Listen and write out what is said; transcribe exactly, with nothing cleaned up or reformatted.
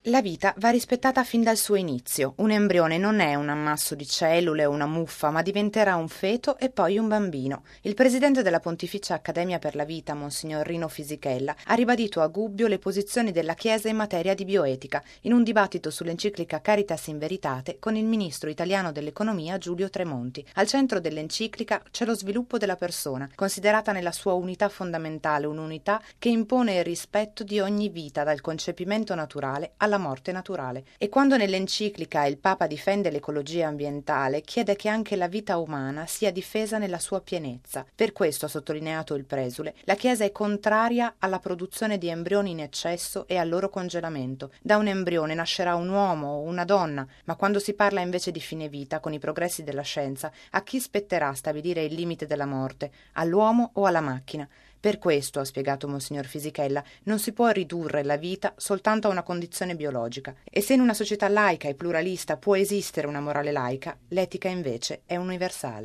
La vita va rispettata fin dal suo inizio. Un embrione non è un ammasso di cellule o una muffa, ma diventerà un feto e poi un bambino. Il presidente della Pontificia Accademia per la Vita, Monsignor Rino Fisichella, ha ribadito a Gubbio le posizioni della Chiesa in materia di bioetica, in un dibattito sull'enciclica Caritas in Veritate con il ministro italiano dell'economia Giulio Tremonti. Al centro dell'enciclica c'è lo sviluppo della persona, considerata nella sua unità fondamentale, un'unità che impone il rispetto di ogni vita, dal concepimento naturale alla morte naturale. E quando nell'enciclica il Papa difende l'ecologia ambientale, chiede che anche la vita umana sia difesa nella sua pienezza. Per questo, ha sottolineato il presule, la Chiesa è contraria alla produzione di embrioni in eccesso e al loro congelamento. Da un embrione nascerà un uomo o una donna, ma quando si parla invece di fine vita, con i progressi della scienza, a chi spetterà stabilire il limite della morte? All'uomo o alla macchina? Per questo, ha spiegato Monsignor Fisichella, non si può ridurre la vita soltanto a una condizione biologica. E se in una società laica e pluralista può esistere una morale laica, l'etica invece è universale.